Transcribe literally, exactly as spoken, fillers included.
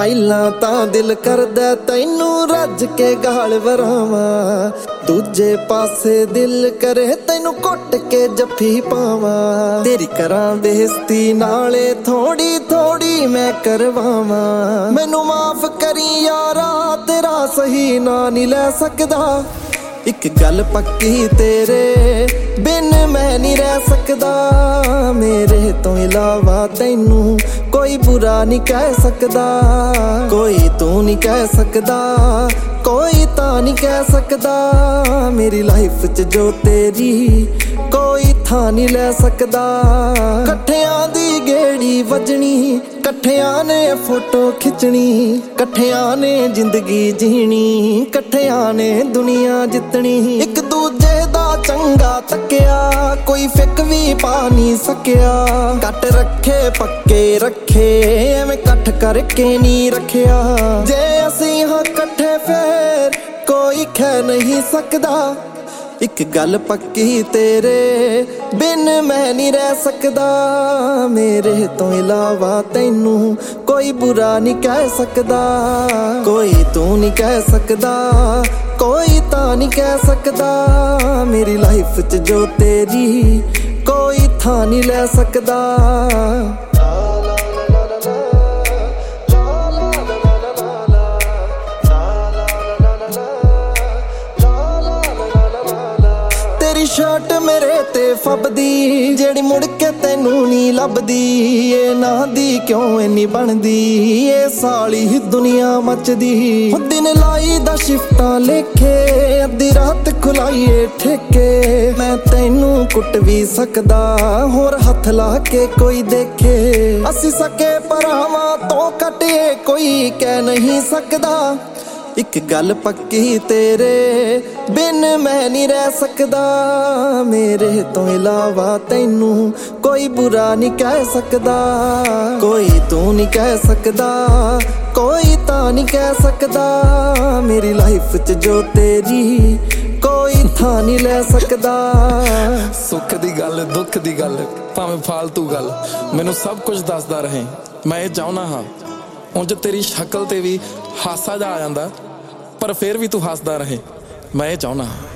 ਪਹਿਲਾਂ ਤਾਂ ਦਿਲ ਕਰਦਾ ਤੈਨੂੰ ਰੱਜ ਕੇ ਗਾਲ ਵਰਾਵਾਂ, ਦੂਜੇ ਪਾਸੇ ਦਿਲ ਕਰੇ ਤੈਨੂੰ ਕੁੱਟ ਕੇ ਜੱਫੀ ਪਾਵਾਂ। ਤੇਰੀ ਕਰਾਂ ਬੇਇੱਜ਼ਤੀ ਨਾਲੇ ਥੋੜੀ ਥੋੜੀ ਮੈਂ ਕਰਵਾਵਾਂ। ਮੈਨੂੰ ਮਾਫ ਕਰੀ ਯਾਰਾ ਤੇਰਾ ਸਹੀ ਨਾਂ ਨਹੀਂ ਲੈ ਸਕਦਾ। ਇੱਕ ਗੱਲ ਪੱਕੀ ਤੇਰੇ ਬਿਨ ਮੈਂ ਨਹੀਂ ਰਹਿ ਸਕਦਾ। ਮੇਰੇ ਤੋਂ ਇਲਾਵਾ ਤੈਨੂੰ ਕੋਈ ਬੁਰਾ ਨਹੀਂ ਕਹਿ ਸਕਦਾ। ਕੋਈ ਤੂੰ ਨਹੀਂ ਕਹਿ ਸਕਦਾ, ਕੋਈ ਤਾਂ ਨਹੀਂ ਕਹਿ ਸਕਦਾ। ਮੇਰੀ ਲਾਈਫ 'ਚ ਜੋ ਤੇਰੀ ਕੋਈ ਥਾਂ ਨਹੀਂ ਲੈ ਸਕਦਾ। ਇਕੱਠਿਆਂ ਦੀ ਗੇੜੀ ਵੱਜਣੀ, ਇਕੱਠਿਆਂ ਨੇ ਫੋਟੋ ਖਿੱਚਣੀ, ਇਕੱਠਿਆਂ ਨੇ ਜ਼ਿੰਦਗੀ ਜੀਣੀ, ਇਕੱਠਿਆਂ ਨੇ ਦੁਨੀਆ ਜਿੱਤਣੀ। ਇੱਕ ਦੂਜੇ ਦਾ ਚੰਗਾ ਤੱਕਿਆ ਕੋਈ ਫਿੱਕ ਵੀ ਪਾ ਨਹੀਂ ਸਕਿਆ। ਕੱਟ ਰੱਖੇ ਪੱਕੇ ਰੱਖੇ ਐਵੇਂ ਇਕੱਠ ਕਰਕੇ ਨਹੀਂ ਰੱਖਿਆ। ਜੇ ਅਸੀਂ ਹਾਂ ਇਕੱਠੇ ਫੇਰ ਕੋਈ ਖਹਿ ਨਹੀਂ ਸਕਦਾ। ਇੱਕ ਗੱਲ ਪੱਕੀ ਤੇਰੇ ਬਿਨ ਮੈਂ ਨਹੀਂ ਰਹਿ ਸਕਦਾ। ਮੇਰੇ ਤੋਂ ਇਲਾਵਾ ਤੈਨੂੰ ਕੋਈ ਬੁਰਾ ਨਹੀਂ ਕਹਿ ਸਕਦਾ। ਕੋਈ ਤੂੰ ਨਹੀਂ ਕਹਿ ਸਕਦਾ, ਕੋਈ ਤਾਂ ਨਹੀਂ ਕਹਿ ਸਕਦਾ। ਮੇਰੀ ਲਾਈਫ 'ਚ ਜੋ ਤੇਰੀ ਕੋਈ ਥਾਂ ਨਹੀਂ ਲੈ ਸਕਦਾ। ਸ਼ਰਟ ਮੇਰੇ ਤੇ ਫੱਬਦੀ ਜਿਹੜੀ ਮੁੜ ਕੇ ਤੈਨੂੰ ਨਹੀਂ ਲੱਭਦੀ। ਇਹ ਨਾਂ ਦੀ ਕਿਉਂ ਇੰਨੀ ਬਣਦੀ, ਇਹ ਸਾਲੀ ਦੁਨੀਆ ਮੱਚਦੀ। ਦਿਨ ਲਾਈ ਦਾ ਸ਼ਿਫਟਾਂ ਲੇਖੇ, ਅੱਧੀ ਰਾਤ ਖੁਲਾਈਏ ਠੇਕੇ। ਮੈਂ ਤੈਨੂੰ ਕੁੱਟ ਵੀ ਸਕਦਾ ਹੋਰ ਹੱਥ ਲਾ ਕੇ ਕੋਈ ਦੇਖੇ। ਅਸੀਂ ਸਕੇ ਭਰਾਵਾਂ ਤੋਂ ਘਟੇ ਕੋਈ ਕਹਿ ਨਹੀਂ ਸਕਦਾ। ਇੱਕ ਗੱਲ ਪੱਕੀ ਤੇਰੇ ਬਿਨ ਮੈਂ ਨਹੀਂ ਰਹਿ ਸਕਦਾ। ਮੇਰੇ ਤੋਂ ਇਲਾਵਾ ਤੈਨੂੰ ਕੋਈ ਬੁਰਾ ਨਹੀਂ ਕਹਿ ਸਕਦਾ। ਕੋਈ ਤੂੰ ਨਹੀਂ ਕਹਿ ਸਕਦਾ, ਕੋਈ ਤਾਂ ਨਹੀਂ ਕਹਿ ਸਕਦਾ। ਮੇਰੀ ਲਾਈਫ 'ਚ ਜੋ ਤੇਰੀ ਕੋਈ ਥਾਂ ਨਹੀਂ ਲੈ ਸਕਦਾ। ਸੁੱਖ ਦੀ ਗੱਲ ਦੁੱਖ ਦੀ ਗੱਲ ਭਾਵੇਂ ਫਾਲਤੂ ਗੱਲ ਮੈਨੂੰ ਸਭ ਕੁਝ ਦੱਸਦਾ ਰਹੇ। ਮੈਂ ਇਹ ਚਾਹੁੰਦਾ ਹਾਂ ਉਂਝ ਤੇਰੀ ਸ਼ਕਲ ਤੇ ਵੀ ਹਾਸਾ ਜਿਹਾ ਆ ਜਾਂਦਾ ਪਰ ਫਿਰ ਵੀ ਤੂੰ ਹੱਸਦਾ ਰਹੇ। ਮੈਂ ਇਹ ਚਾਹੁੰਦਾ ਹਾਂ।